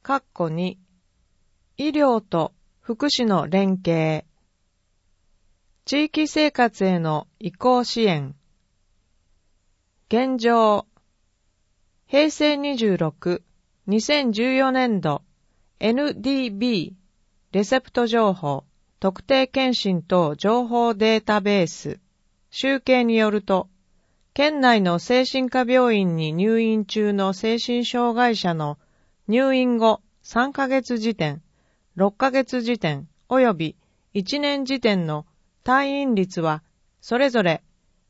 (2) 医療と福祉の連携。地域生活への移行支援。現状。平成26、2014年度 NDB レセプト情報特定健診等情報データベース集計によると、県内の精神科病院に入院中の精神障害者の入院後3ヶ月時点、6ヶ月時点及び1年時点の退院率はそれぞれ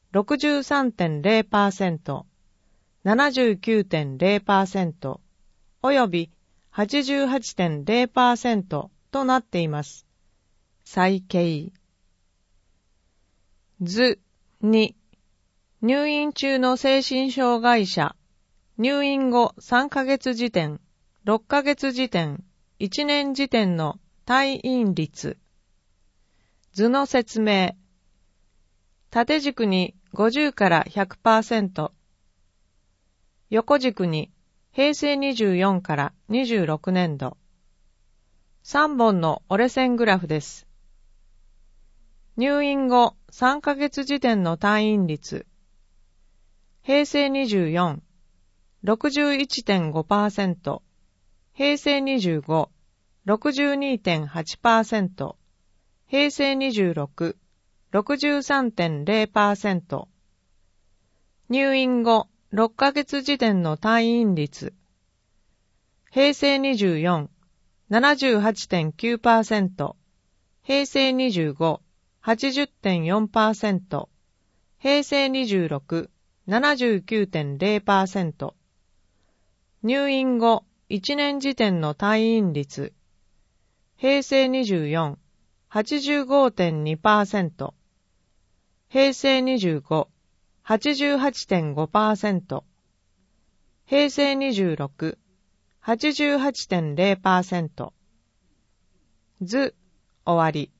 63.0%、79.0% 及び 88.0% となっています。再計図2、入院中の精神障害者、入院後3ヶ月時点、6ヶ月時点、1年時点の退院率。図の説明。縦軸に50から100%、横軸に平成24から26年度。3本の折れ線グラフです。入院後3ヶ月時点の退院率。平成24、61.5%、平成25、62.8%、平成26、63.0%。入院後6ヶ月時点の退院率。平成24、78.9%、平成25、80.4%、平成26、79.0%。入院後1年時点の退院率。平成24、85.2%、平成25、88.5%、平成26、88.0%。図、終わり。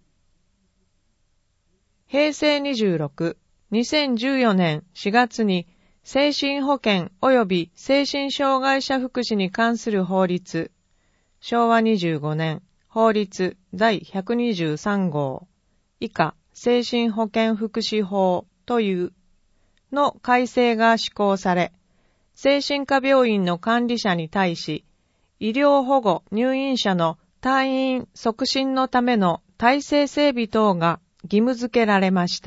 平成26、2014年4月に精神保健及び精神障害者福祉に関する法律、昭和25年法律第123号以下精神保健福祉法というの改正が施行され、精神科病院の管理者に対し、医療保護入院者の退院促進のための体制整備等が義務付けられました。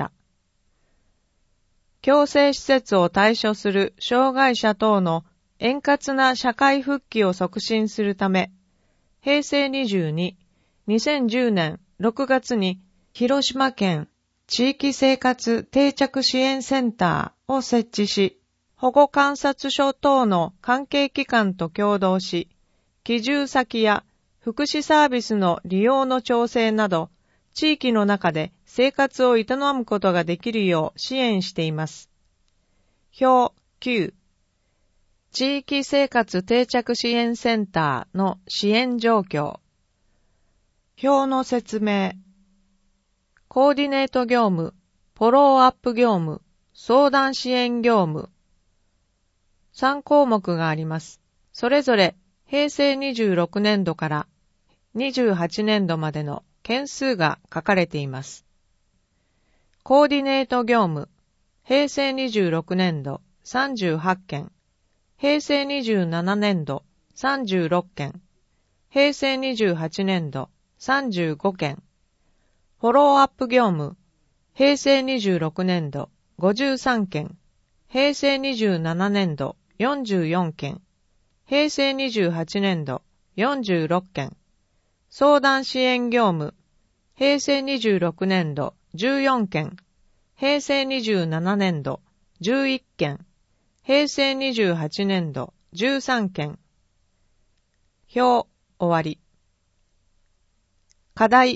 矯正施設を退所する障害者等の円滑な社会復帰を促進するため、平成22、2010年6月に広島県地域生活定着支援センターを設置し、保護観察所等の関係機関と協働し、帰住先や福祉サービスの利用の調整など、地域の中で生活を営むことができるよう支援しています。表9、地域生活定着支援センターの支援状況。表の説明。コーディネート業務、フォローアップ業務、相談支援業務。3項目があります。それぞれ平成26年度から28年度までの件数が書かれています。コーディネート業務、平成26年度38件、平成27年度36件、平成28年度35件、フォローアップ業務、平成26年度53件、平成27年度44件、平成28年度46件、相談支援業務、平成26年度14件、平成27年度11件、平成28年度13件。表、終わり。課題。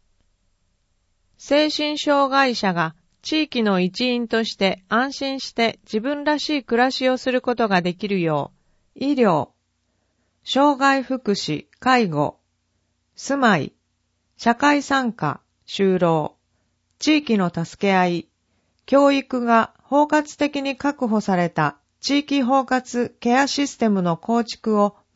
精神障害者が地域の一員として安心して自分らしい暮らしをすることができるよう、医療、障害福祉、介護、住まい、社会参加、就労、地域の助け合い、教育が包括的に確保された地域包括ケアシステムの構築を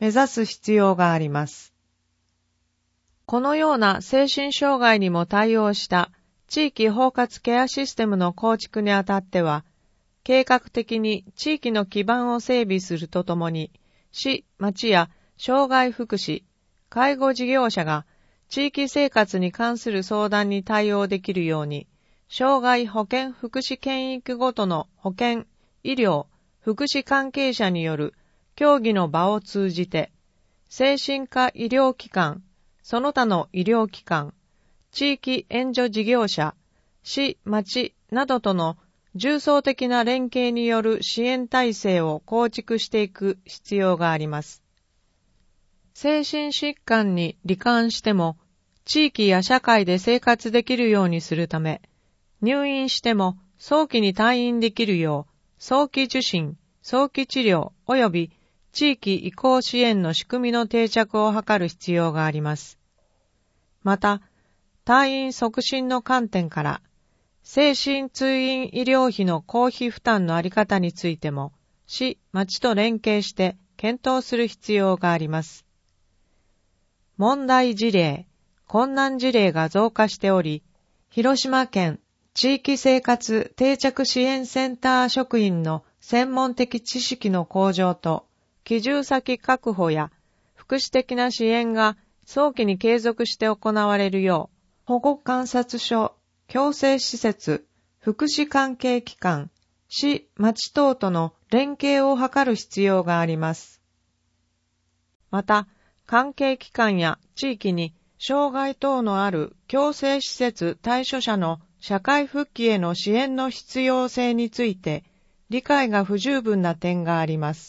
目指す必要があります。このような精神障害にも対応した地域包括ケアシステムの構築にあたっては、計画的に地域の基盤を整備するとともに、市、町や障害福祉、介護事業者が地域生活に関する相談に対応できるように、障害保健福祉県域ごとの保健、医療、福祉関係者による協議の場を通じて、精神科医療機関、その他の医療機関、地域援助事業者、市、町などとの重層的な連携による支援体制を構築していく必要があります。精神疾患に罹患しても、地域や社会で生活できるようにするため、入院しても早期に退院できるよう、早期受診、早期治療及び地域移行支援の仕組みの定着を図る必要があります。また、退院促進の観点から、精神通院医療費の公費負担のあり方についても、市、町と連携して検討する必要があります。問題事例、困難事例が増加しており、広島県地域生活定着支援センター職員の専門的知識の向上と、帰住先確保や福祉的な支援が早期に継続して行われるよう、保護観察所、矯正施設、福祉関係機関、市、町等との連携を図る必要があります。また、関係機関や地域に障害等のある矯正施設対処者の社会復帰への支援の必要性について理解が不十分な点があります。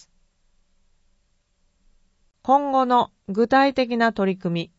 今後の具体的な取り組み。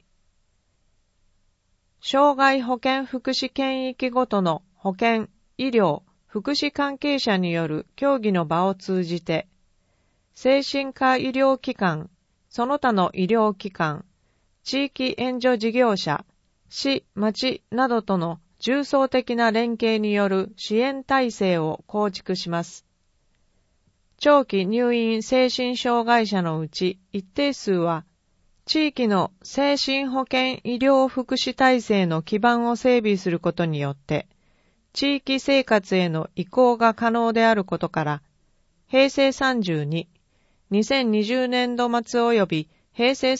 障害保健福祉県域ごとの保健、医療、福祉関係者による協議の場を通じて、精神科医療機関、その他の医療機関、地域援助事業者、市、町などとの重層的な連携による支援体制を構築します。長期入院精神障害者のうち一定数は、地域の精神保健医療福祉体制の基盤を整備することによって、地域生活への移行が可能であることから、平成32、2020年度末及び平成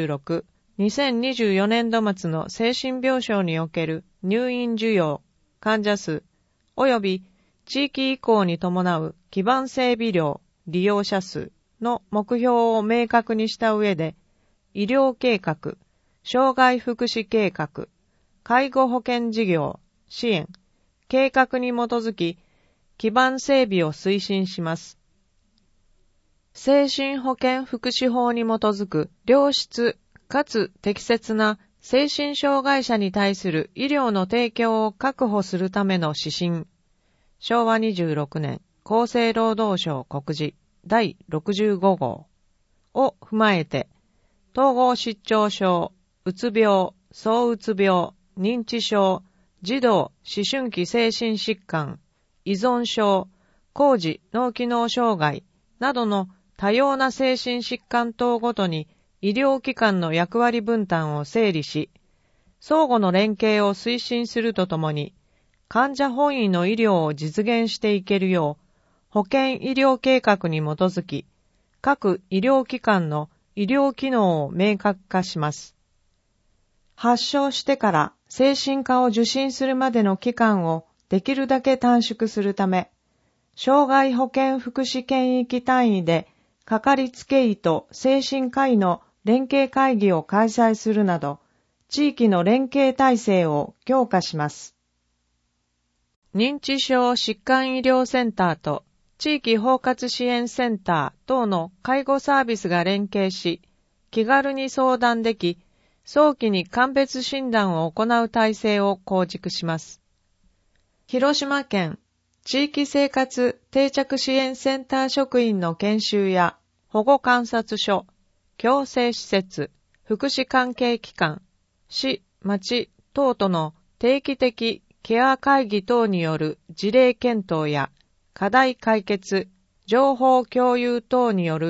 36、2024年度末の精神病床における入院需要、患者数、及び地域移行に伴う基盤整備量、利用者数の目標を明確にした上で、医療計画、障害福祉計画、介護保険事業、支援、計画に基づき、基盤整備を推進します。精神保健福祉法に基づく良質かつ適切な精神障害者に対する医療の提供を確保するための指針。昭和26年厚生労働省告示第65号を踏まえて、統合失調症、うつ病、躁うつ病、認知症、児童・思春期精神疾患、依存症、高次脳機能障害などの多様な精神疾患等ごとに医療機関の役割分担を整理し、相互の連携を推進するとともに、患者本位の医療を実現していけるよう、保健医療計画に基づき、各医療機関の医療機能を明確化します。発症してから精神科を受診するまでの期間をできるだけ短縮するため、障害保健福祉県域単位でかかりつけ医と精神科医の連携会議を開催するなど、地域の連携体制を強化します。認知症疾患医療センターと地域包括支援センター等の介護サービスが連携し、気軽に相談でき、早期に鑑別診断を行う体制を構築します。広島県地域生活定着支援センター職員の研修や保護観察所、矯正施設、福祉関係機関、市、町等との定期的ケア会議等による事例検討や課題解決、情報共有等による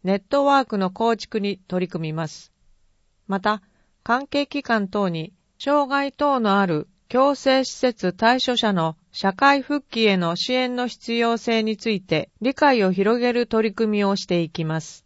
ネットワークの構築に取り組みます。また、関係機関等に障害等のある強制施設対処者の社会復帰への支援の必要性について理解を広げる取り組みをしていきます。